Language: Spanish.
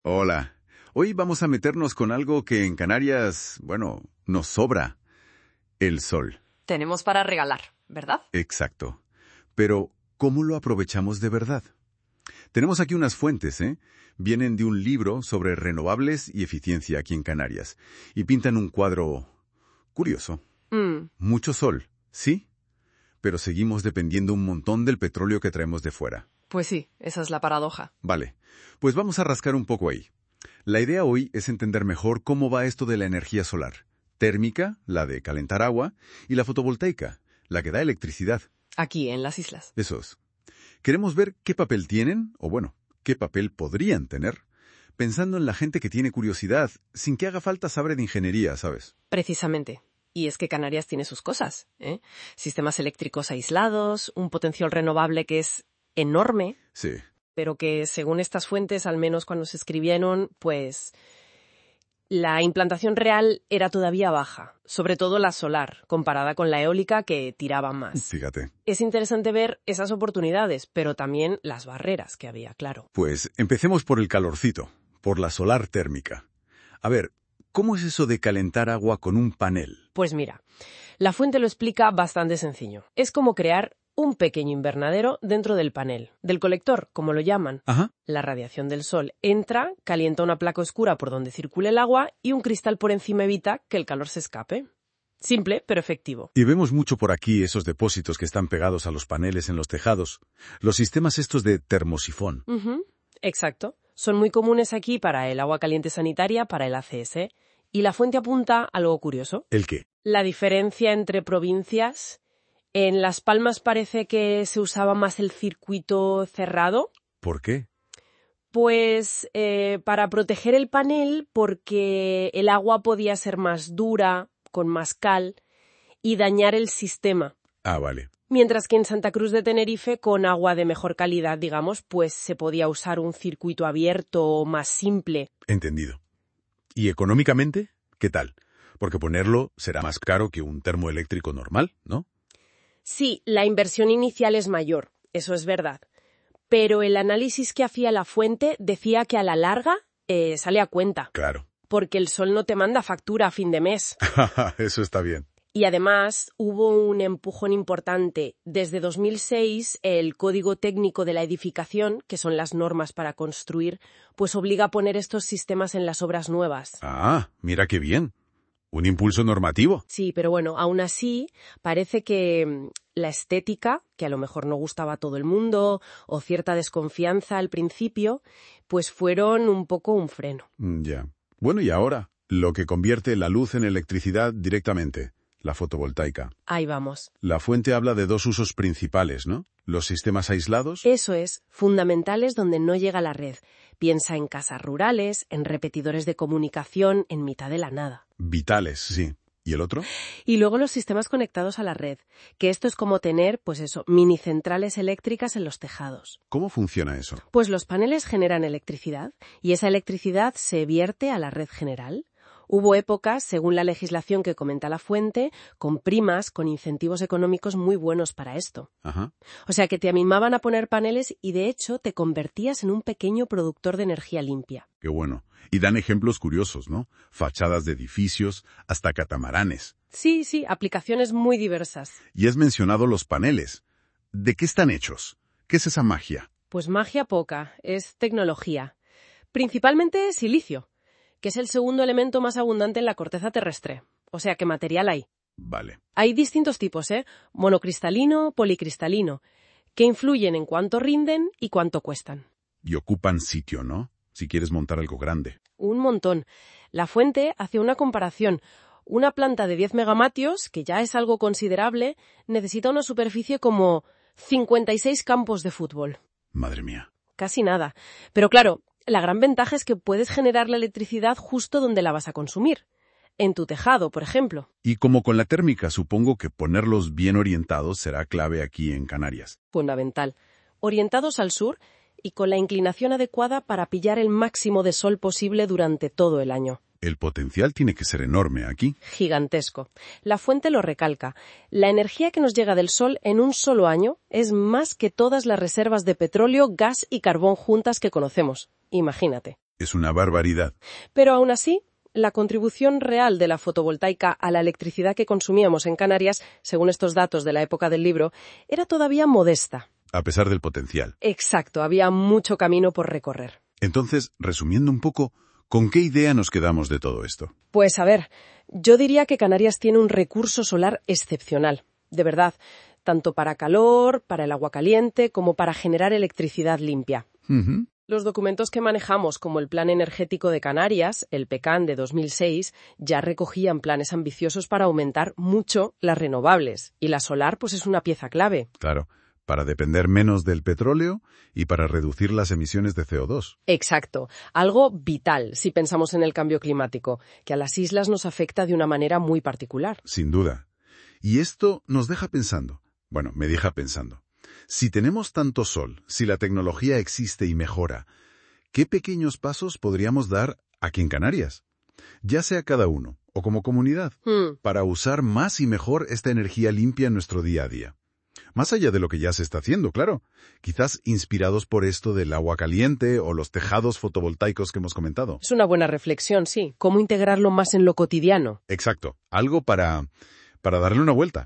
Hola. Hoy vamos a meternos con algo que en Canarias, bueno, nos sobra. El sol. Tenemos para regalar, ¿verdad? Exacto. Pero, ¿cómo lo aprovechamos de verdad? Tenemos aquí unas fuentes, ¿eh? Vienen de un libro sobre renovables y eficiencia aquí en Canarias. Y pintan un cuadro curioso. Mucho sol, ¿sí? Pero seguimos dependiendo un montón del petróleo que traemos de fuera. Pues sí, esa es la paradoja. Vale, pues vamos a rascar un poco ahí. La idea hoy es entender mejor cómo va esto de la energía solar. Térmica, la de calentar agua, y la fotovoltaica, la que da electricidad. Aquí, en las islas. Esos. Queremos ver qué papel tienen, o bueno, qué papel podrían tener, pensando en la gente que tiene curiosidad, sin que haga falta saber de ingeniería, ¿sabes? Precisamente. Y es que Canarias tiene sus cosas, ¿eh? Sistemas eléctricos aislados, un potencial renovable que es enorme, Sí. pero que según estas fuentes, al menos cuando se escribieron, pues la implantación real era todavía baja, sobre todo la solar, comparada con la eólica que tiraba más. Fíjate. Es interesante ver esas oportunidades, pero también las barreras que había, claro. Pues empecemos por el calorcito, por la solar térmica. A ver, ¿cómo es eso de calentar agua con un panel? Pues mira, la fuente lo explica bastante sencillo. Es como crear un pequeño invernadero dentro del panel, del colector, como lo llaman. Ajá. La radiación del sol entra, calienta una placa oscura por donde circula el agua y un cristal por encima evita que el calor se escape. Simple, pero efectivo. Y vemos mucho por aquí esos depósitos que están pegados a los paneles en los tejados. Los sistemas estos de termosifón. Exacto. Son muy comunes aquí para el agua caliente sanitaria, para el ACS. Y la fuente apunta a algo curioso. ¿El qué? La diferencia entre provincias. En Las Palmas parece que se usaba más el circuito cerrado. ¿Por qué? Pues para proteger el panel, porque el agua podía ser más dura, con más cal, y dañar el sistema. Ah, vale. Mientras que en Santa Cruz de Tenerife, con agua de mejor calidad, digamos, pues se podía usar un circuito abierto más simple. Entendido. ¿Y económicamente? ¿Qué tal? Porque ponerlo será más caro que un termoeléctrico normal, ¿no? Sí, la inversión inicial es mayor, eso es verdad. Pero el análisis que hacía la fuente decía que a la larga sale a cuenta. Claro. Porque el sol no te manda factura a fin de mes. Eso está bien. Y además hubo un empujón importante. Desde 2006, el Código Técnico de la Edificación, que son las normas para construir, pues obliga a poner estos sistemas en las obras nuevas. Ah, mira qué bien. Un impulso normativo. Sí, pero bueno, aún así, parece que la estética, que a lo mejor no gustaba a todo el mundo, o cierta desconfianza al principio, pues fueron un poco un freno. Ya. Bueno, y ahora, lo que convierte la luz en electricidad directamente, la fotovoltaica. Ahí vamos. La fuente habla de dos usos principales, ¿no? Los sistemas aislados. Eso es, fundamentales donde no llega la red. Piensa en casas rurales, en repetidores de comunicación, en mitad de la nada. Vitales, sí. ¿Y el otro? Y luego los sistemas conectados a la red, que esto es como tener, pues eso, mini centrales eléctricas en los tejados. ¿Cómo funciona eso? Pues los paneles generan electricidad y esa electricidad se vierte a la red general. Hubo épocas, según la legislación que comenta la fuente, con primas, con incentivos económicos muy buenos para esto. Ajá. O sea que te animaban a poner paneles y de hecho te convertías en un pequeño productor de energía limpia. Qué bueno. Y dan ejemplos curiosos, ¿no? Fachadas de edificios, hasta catamaranes. Sí, aplicaciones muy diversas. Y has mencionado los paneles. ¿De qué están hechos? ¿Qué es esa magia? Pues magia poca, es tecnología. Principalmente silicio, que es el segundo elemento más abundante en la corteza terrestre. O sea, ¿qué material hay? Vale. Hay distintos tipos, monocristalino, policristalino, que influyen en cuánto rinden y cuánto cuestan. Y ocupan sitio, ¿no? Si quieres montar algo grande. Un montón. La fuente hace una comparación. Una planta de 10 megavatios, que ya es algo considerable, necesita una superficie como 56 campos de fútbol. Madre mía. Casi nada. Pero claro, la gran ventaja es que puedes generar la electricidad justo donde la vas a consumir. En tu tejado, por ejemplo. Y como con la térmica, supongo que ponerlos bien orientados será clave aquí en Canarias. Fundamental. Orientados al sur y con la inclinación adecuada para pillar el máximo de sol posible durante todo el año. El potencial tiene que ser enorme aquí. Gigantesco. La fuente lo recalca. La energía que nos llega del sol en un solo año es más que todas las reservas de petróleo, gas y carbón juntas que conocemos. Imagínate. Es una barbaridad. Pero aún así, la contribución real de la fotovoltaica a la electricidad que consumíamos en Canarias, según estos datos de la época del libro, era todavía modesta. A pesar del potencial. Exacto, había mucho camino por recorrer. Entonces, resumiendo un poco, ¿con qué idea nos quedamos de todo esto? Pues a ver, yo diría que Canarias tiene un recurso solar excepcional, de verdad, tanto para calor, para el agua caliente, como para generar electricidad limpia. Ujú. Los documentos que manejamos, como el Plan Energético de Canarias, el PECAN de 2006, ya recogían planes ambiciosos para aumentar mucho las renovables, y la solar pues es una pieza clave. Claro, para depender menos del petróleo y para reducir las emisiones de CO2. Exacto, algo vital si pensamos en el cambio climático, que a las islas nos afecta de una manera muy particular. Sin duda. Y esto nos deja pensando. Bueno, me deja pensando. Si tenemos tanto sol, si la tecnología existe y mejora, ¿qué pequeños pasos podríamos dar aquí en Canarias? Ya sea cada uno o como comunidad, para usar más y mejor esta energía limpia en nuestro día a día. Más allá de lo que ya se está haciendo, claro. Quizás inspirados por esto del agua caliente o los tejados fotovoltaicos que hemos comentado. Es una buena reflexión, sí. ¿Cómo integrarlo más en lo cotidiano? Exacto. Algo para darle una vuelta.